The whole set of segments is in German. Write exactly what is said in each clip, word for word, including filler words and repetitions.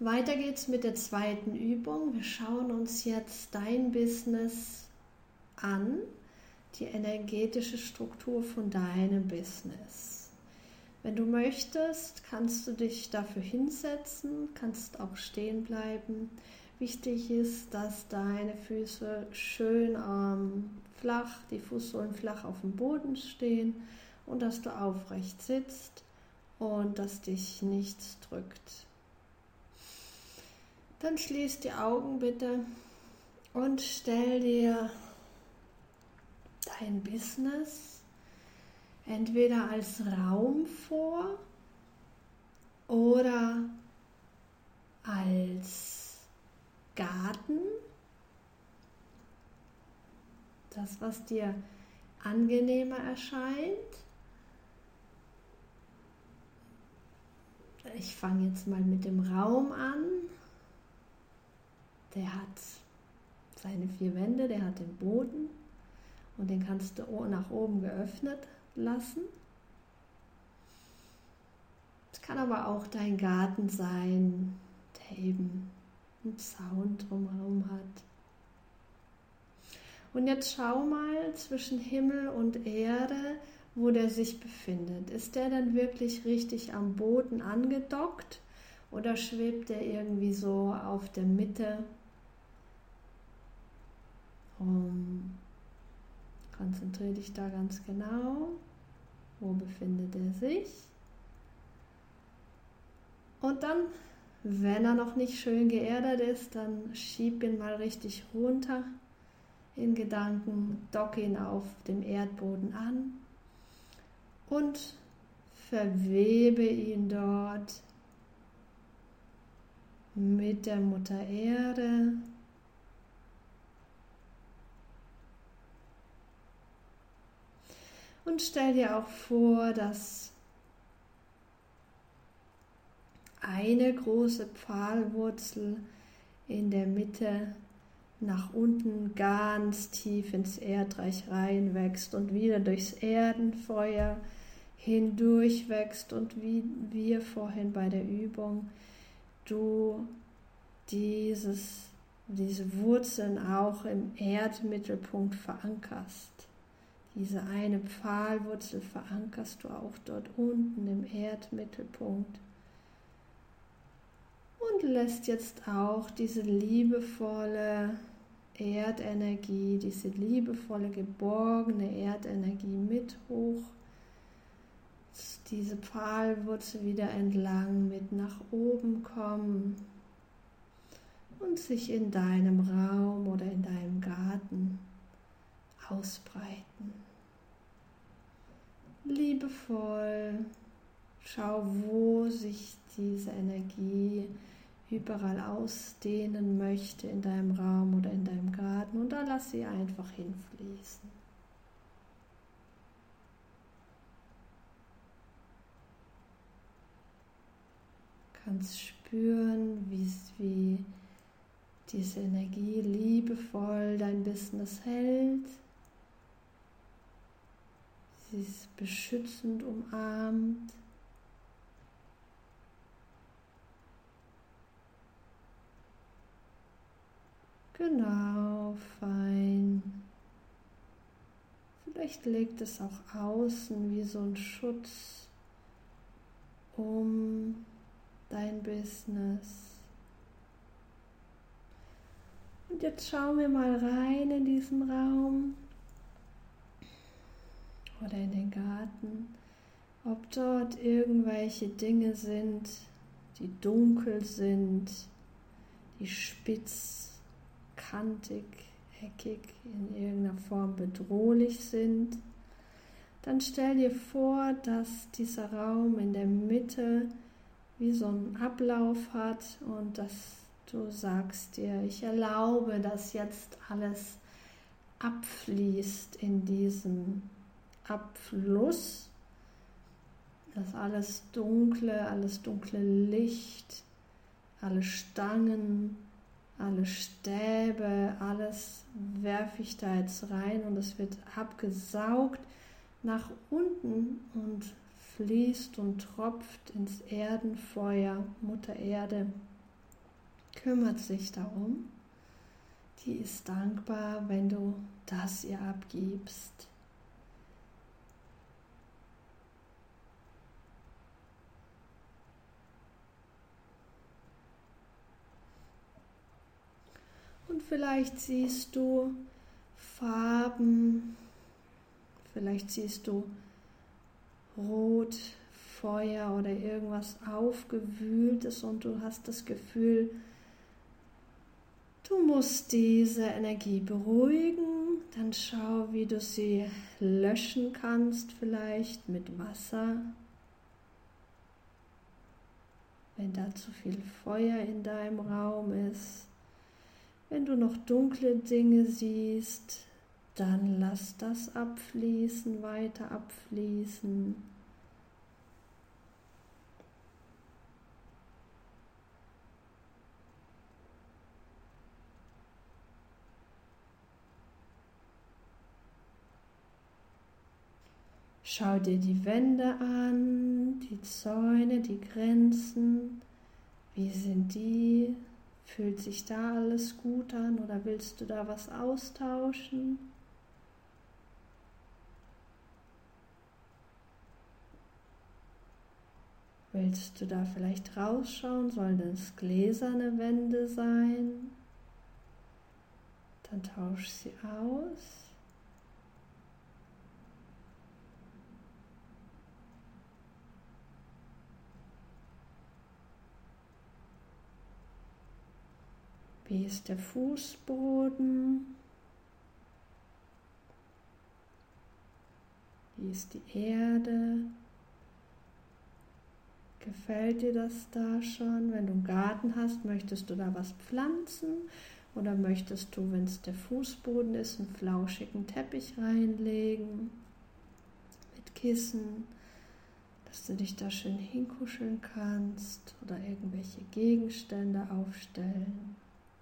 Weiter geht's mit der zweiten Übung. Wir schauen uns jetzt dein Business an, die energetische Struktur von deinem Business. Wenn du möchtest, kannst du dich dafür hinsetzen, kannst auch stehen bleiben. Wichtig ist, dass deine Füße schön ähm, flach, die Fußsohlen flach auf dem Boden stehen und dass du aufrecht sitzt und dass dich nichts drückt. Dann schließ die Augen bitte und stell dir dein Business entweder als Raum vor oder als Garten, das, was dir angenehmer erscheint. Ich fange jetzt mal mit dem Raum an. Der hat seine vier Wände, der hat den Boden und den kannst du nach oben geöffnet lassen. Es kann aber auch dein Garten sein, der eben einen Zaun drumherum hat. Und jetzt schau mal zwischen Himmel und Erde, wo der sich befindet. Ist der dann wirklich richtig am Boden angedockt oder schwebt der irgendwie so auf der Mitte? Um, konzentriere dich da ganz genau. Wo befindet er sich? Und dann, wenn er noch nicht schön geerdet ist, dann schieb ihn mal richtig runter in Gedanken, dock ihn auf dem Erdboden an und verwebe ihn dort mit der Mutter Erde. Und stell dir auch vor, dass eine große Pfahlwurzel in der Mitte nach unten ganz tief ins Erdreich reinwächst und wieder durchs Erdenfeuer hindurch wächst und wie wir vorhin bei der Übung, du dieses, diese Wurzeln auch im Erdmittelpunkt verankerst. Diese eine Pfahlwurzel verankerst du auch dort unten im Erdmittelpunkt und lässt jetzt auch diese liebevolle Erdenergie, diese liebevolle, geborgene Erdenergie mit hoch, diese Pfahlwurzel wieder entlang mit nach oben kommen und sich in deinem Raum oder in deinem Garten ausbreiten. Liebevoll, schau, wo sich diese Energie überall ausdehnen möchte in deinem Raum oder in deinem Garten und da lass sie einfach hinfließen. Kannst spüren, wie, wie diese Energie liebevoll dein Business hält. Sie ist beschützend umarmt. Genau, fein. Vielleicht legt es auch außen wie so ein Schutz um dein Business. Und jetzt schauen wir mal rein in diesen Raum oder in den Garten, ob dort irgendwelche Dinge sind, die dunkel sind, die spitz, kantig, eckig, in irgendeiner Form bedrohlich sind. Dann stell dir vor, dass dieser Raum in der Mitte wie so einen Ablauf hat und dass du sagst dir, ich erlaube, dass jetzt alles abfließt in diesem Abfluss, dass alles Dunkle, alles dunkle Licht, alle Stangen, alle Stäbe, alles werfe ich da jetzt rein und es wird abgesaugt nach unten und fließt und tropft ins Erdenfeuer, Mutter Erde, kümmert sich darum. Die ist dankbar, wenn du das ihr abgibst. Und vielleicht siehst du Farben, vielleicht siehst du Rot, Feuer oder irgendwas Aufgewühltes und du hast das Gefühl, du musst diese Energie beruhigen. Dann schau, wie du sie löschen kannst, vielleicht mit Wasser. Wenn da zu viel Feuer in deinem Raum ist. Wenn du noch dunkle Dinge siehst, dann lass das abfließen, weiter abfließen. Schau dir die Wände an, die Zäune, die Grenzen. Wie sind die? Fühlt sich da alles gut an oder willst du da was austauschen? Willst du da vielleicht rausschauen? Sollen das gläserne Wände sein? Dann tausch sie aus. Wie ist der Fußboden? Wie ist die Erde? Gefällt dir das da schon? Wenn du einen Garten hast, möchtest du da was pflanzen? Oder möchtest du, wenn es der Fußboden ist, einen flauschigen Teppich reinlegen? Mit Kissen, dass du dich da schön hinkuscheln kannst oder irgendwelche Gegenstände aufstellen.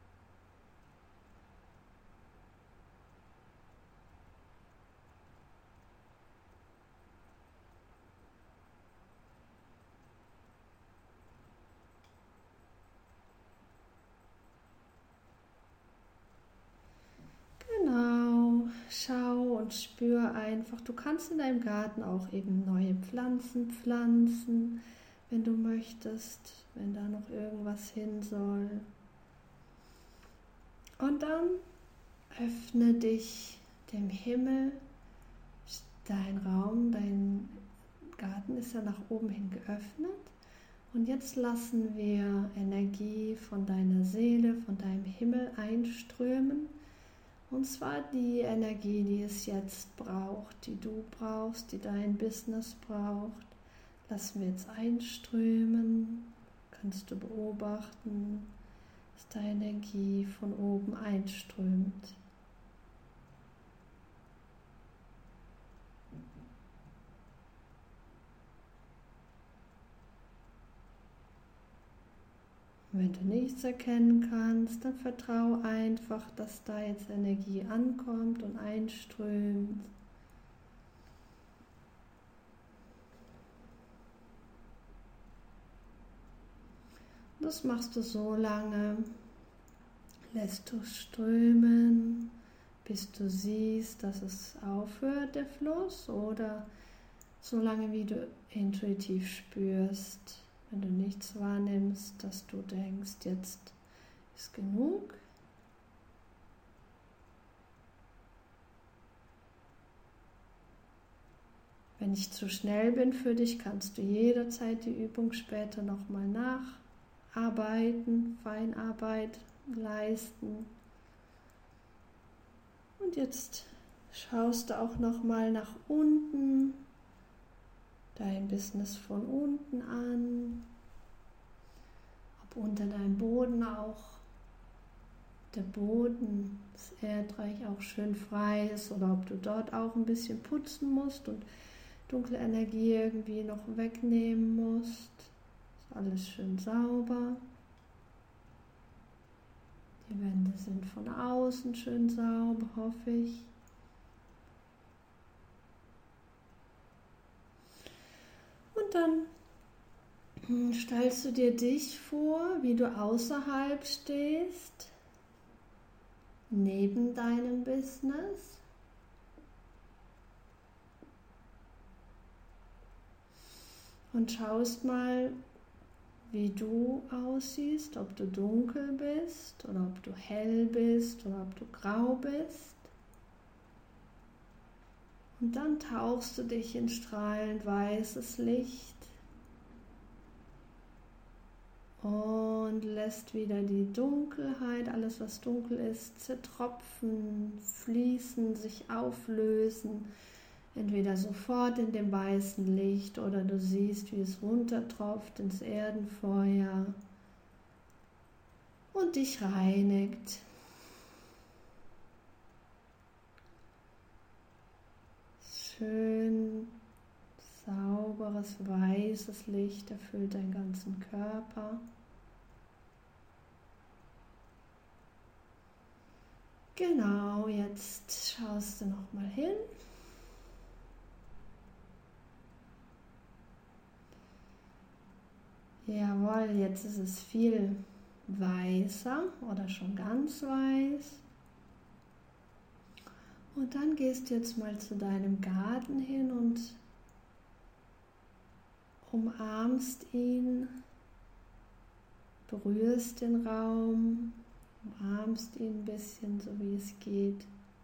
Schau und spür einfach, du kannst in deinem Garten auch eben neue Pflanzen pflanzen, wenn du möchtest, wenn da noch irgendwas hin soll. Und dann öffne dich dem Himmel, dein Raum, dein Garten ist ja nach oben hin geöffnet. Und jetzt lassen wir Energie von deiner Seele, von deinem Himmel einströmen. Und zwar die Energie, die es jetzt braucht, die du brauchst, die dein Business braucht. Lassen wir jetzt einströmen. Kannst du beobachten, dass deine Energie von oben einströmt. Wenn du nichts erkennen kannst, dann vertraue einfach, dass da jetzt Energie ankommt und einströmt. Das machst du so lange, lässt du strömen, bis du siehst, dass es aufhört, der Fluss, oder so lange, wie du intuitiv spürst. Wenn du nichts wahrnimmst, dass du denkst, jetzt ist genug. Wenn ich zu schnell bin für dich, kannst du jederzeit die Übung später nochmal nacharbeiten, Feinarbeit leisten. Und jetzt schaust du auch nochmal nach unten. Dein Business von unten an, ob unter deinem Boden auch der Boden, das Erdreich auch schön frei ist oder ob du dort auch ein bisschen putzen musst und dunkle Energie irgendwie noch wegnehmen musst. Ist alles schön sauber. Die Wände sind von außen schön sauber, hoffe ich. Und dann Stellst du dir dich vor, wie du außerhalb stehst, neben deinem Business? Und schaust mal, wie du aussiehst, ob du dunkel bist oder ob du hell bist oder ob du grau bist. Und dann tauchst du dich in strahlend weißes Licht und lässt wieder die Dunkelheit, alles was dunkel ist, zertropfen, fließen, sich auflösen. Entweder sofort in dem weißen Licht oder du siehst, wie es runtertropft ins Erdenfeuer und dich reinigt. Schön sauberes, weißes Licht erfüllt deinen ganzen Körper. Genau, jetzt schaust du noch mal hin. Jawohl, jetzt ist es viel weißer oder schon ganz weiß. Und dann gehst du jetzt mal zu deinem Garten hin und umarmst ihn, berührst den Raum, umarmst ihn ein bisschen, so wie es geht.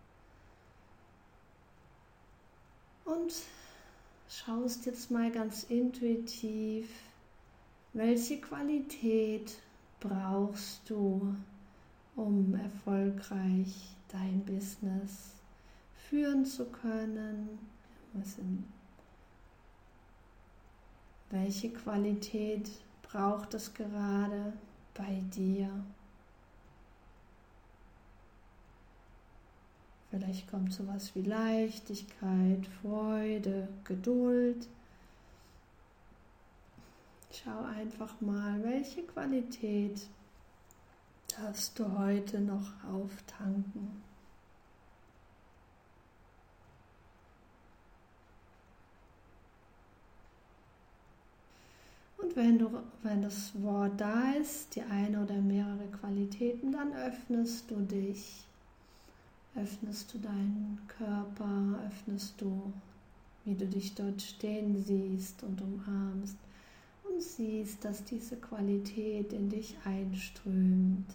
Und schaust jetzt mal ganz intuitiv, welche Qualität brauchst du, um erfolgreich dein Business führen zu können? Welche Qualität braucht es gerade bei dir? Vielleicht kommt sowas wie Leichtigkeit, Freude, Geduld. Schau einfach mal, welche Qualität darfst du heute noch auftanken. Und wenn, du, wenn das Wort da ist, die eine oder mehrere Qualitäten, dann öffnest du dich, öffnest du deinen Körper, öffnest du, wie du dich dort stehen siehst und umarmst. Und siehst, dass diese Qualität in dich einströmt.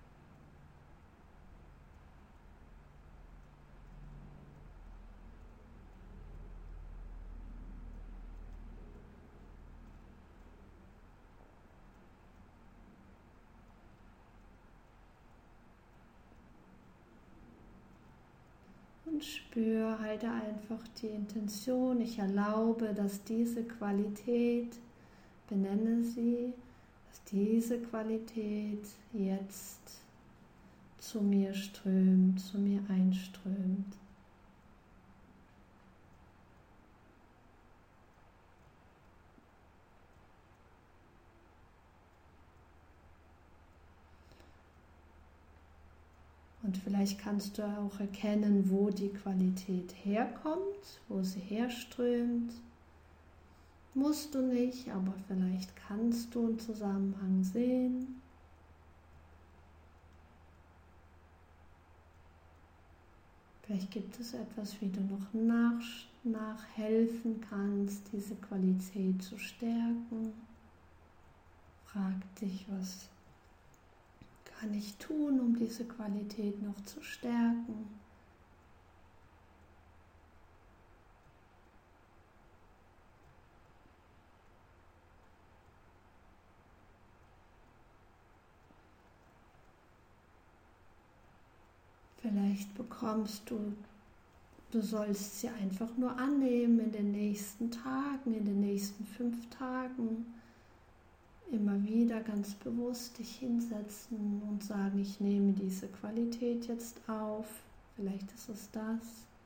Und spür, halte einfach die Intention. Ich erlaube, dass diese Qualität, benenne sie, dass diese Qualität jetzt zu mir strömt, zu mir einströmt. Und vielleicht kannst du auch erkennen, wo die Qualität herkommt, wo sie herströmt. Musst du nicht, aber vielleicht kannst du einen Zusammenhang sehen. Vielleicht gibt es etwas, wie du noch nach, nachhelfen kannst, diese Qualität zu stärken. Frag dich, was kann ich tun, um diese Qualität noch zu stärken? Vielleicht bekommst du, du sollst sie einfach nur annehmen in den nächsten Tagen, in den nächsten fünf Tagen. Immer wieder ganz bewusst dich hinsetzen und sagen, ich nehme diese Qualität jetzt auf. Vielleicht ist es das.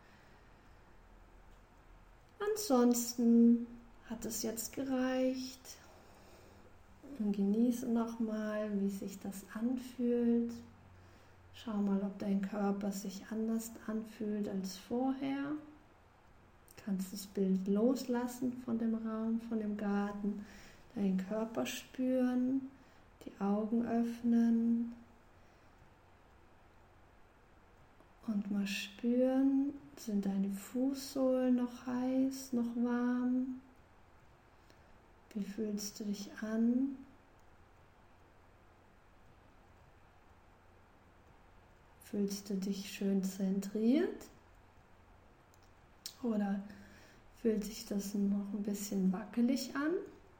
Ansonsten hat es jetzt gereicht. Und genieße nochmal, wie sich das anfühlt. Schau mal, ob dein Körper sich anders anfühlt als vorher. Du kannst das Bild loslassen von dem Raum, von dem Garten. deinen Körper spüren, die Augen öffnen und mal spüren, sind deine Fußsohlen noch heiß, noch warm? Wie fühlst du dich an? Fühlst du dich schön zentriert? Oder fühlt sich das noch ein bisschen wackelig an?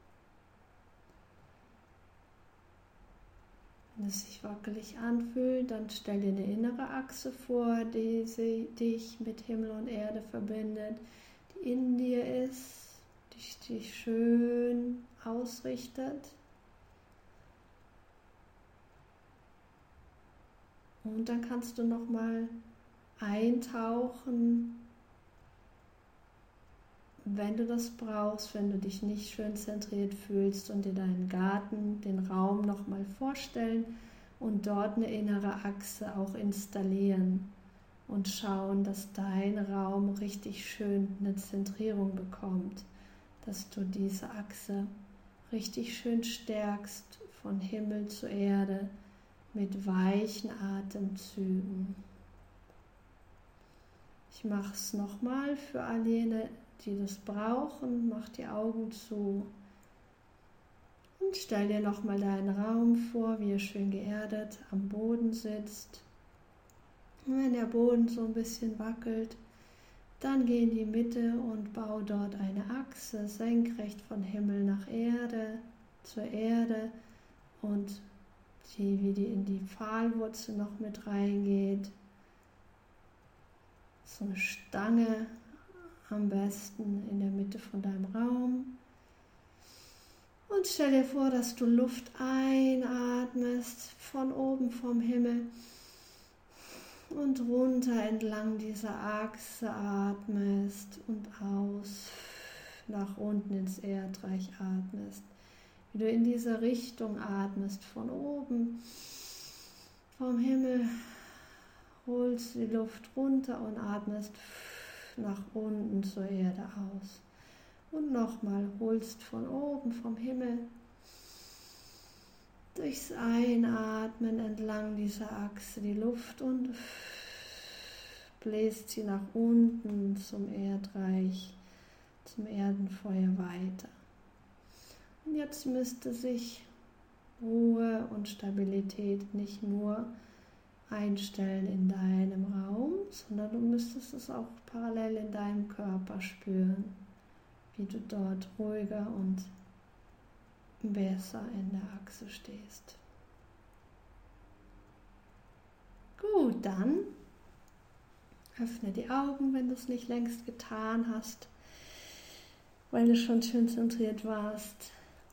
Wenn es sich wackelig anfühlt, dann stell dir eine innere Achse vor, die sie, dich mit Himmel und Erde verbindet, die in dir ist, die dich schön ausrichtet. Und dann kannst du nochmal eintauchen, wenn du das brauchst, wenn du dich nicht schön zentriert fühlst und dir deinen Garten, den Raum nochmal vorstellen und dort eine innere Achse auch installieren und schauen, dass dein Raum richtig schön eine Zentrierung bekommt, dass du diese Achse richtig schön stärkst von Himmel zu Erde mit weichen Atemzügen. Ich mache es nochmal für all jene, die das brauchen. Mach die Augen zu und stell dir nochmal deinen Raum vor, wie er schön geerdet am Boden sitzt. Und wenn der Boden so ein bisschen wackelt, dann geh in die Mitte und bau dort eine Achse senkrecht von Himmel nach Erde, zur Erde und die, wie die in die Pfahlwurzel noch mit reingeht. So eine Stange am besten in der Mitte von deinem Raum. Und stell dir vor, dass du Luft einatmest, von oben vom Himmel und runter entlang dieser Achse atmest und aus, nach unten ins Erdreich atmest. Wie du in diese Richtung atmest, von oben vom Himmel, holst die Luft runter und atmest nach unten zur Erde aus. Und nochmal, holst von oben vom Himmel durchs Einatmen entlang dieser Achse die Luft und bläst sie nach unten zum Erdreich, zum Erdenfeuer weiter. Und jetzt müsste sich Ruhe und Stabilität nicht nur einstellen in deinem Raum, sondern du müsstest es auch parallel in deinem Körper spüren, wie du dort ruhiger und besser in der Achse stehst. Gut, dann öffne die Augen, wenn du es nicht längst getan hast, weil du schon schön zentriert warst.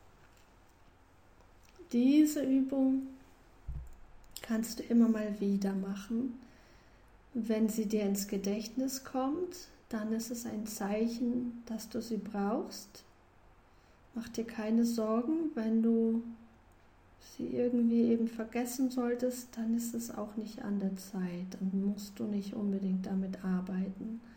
Diese Übung kannst du immer mal wieder machen. Wenn sie dir ins Gedächtnis kommt, dann ist es ein Zeichen, dass du sie brauchst. Mach dir keine Sorgen, wenn du sie irgendwie eben vergessen solltest, dann ist es auch nicht an der Zeit. Dann musst du nicht unbedingt damit arbeiten.